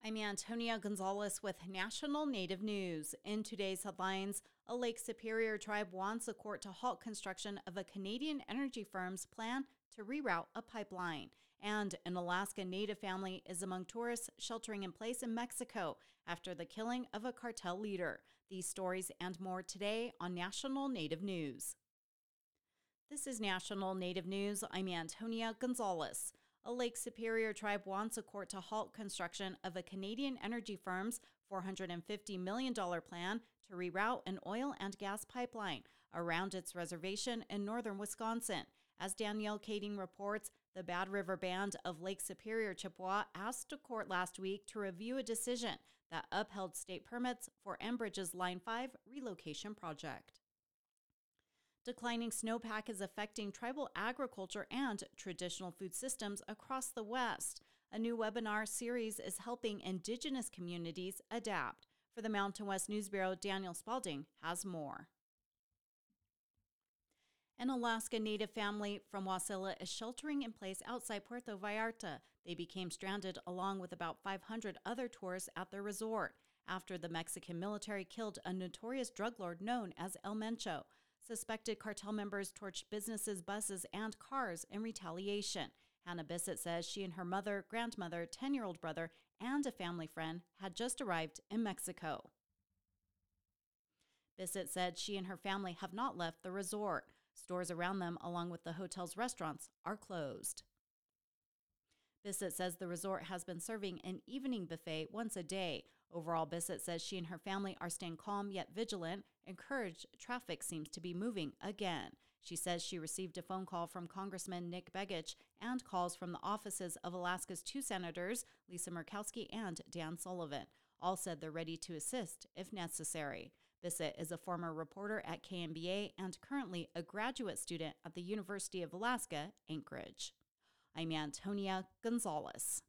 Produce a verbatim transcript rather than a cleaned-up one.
I'm Antonia Gonzalez with National Native News. In today's headlines, a Lake Superior tribe wants the court to halt construction of a Canadian energy firm's plan to reroute a pipeline. And an Alaska Native family is among tourists sheltering in place in Mexico after the killing of a cartel leader. These stories and more today on National Native News. This is National Native News. I'm Antonia Gonzalez. A Lake Superior tribe wants a court to halt construction of a Canadian energy firm's four hundred fifty million dollars plan to reroute an oil and gas pipeline around its reservation in northern Wisconsin. As Danielle Kading reports, the Bad River Band of Lake Superior Chippewa asked a court last week to review a decision that upheld state permits for Enbridge's Line five relocation project. Declining snowpack is affecting tribal agriculture and traditional food systems across the West. A new webinar series is helping Indigenous communities adapt. For the Mountain West News Bureau, Daniel Spalding has more. An Alaska Native family from Wasilla is sheltering in place outside Puerto Vallarta. They became stranded along with about five hundred other tourists at their resort after the Mexican military killed a notorious drug lord known as El Mencho. Suspected cartel members torched businesses, buses, and cars in retaliation. Hannah Bissett says she and her mother, grandmother, ten-year-old brother, and a family friend had just arrived in Mexico. Bissett said she and her family have not left the resort. Stores around them, along with the hotel's restaurants, are closed. Bissett says the resort has been serving an evening buffet once a day. Overall, Bissett says she and her family are staying calm yet vigilant, encouraged traffic seems to be moving again. She says she received a phone call from Congressman Nick Begich and calls from the offices of Alaska's two senators, Lisa Murkowski and Dan Sullivan. All said they're ready to assist if necessary. Bissett is a former reporter at K M B A and currently a graduate student at the University of Alaska, Anchorage. I'm Antonia Gonzalez.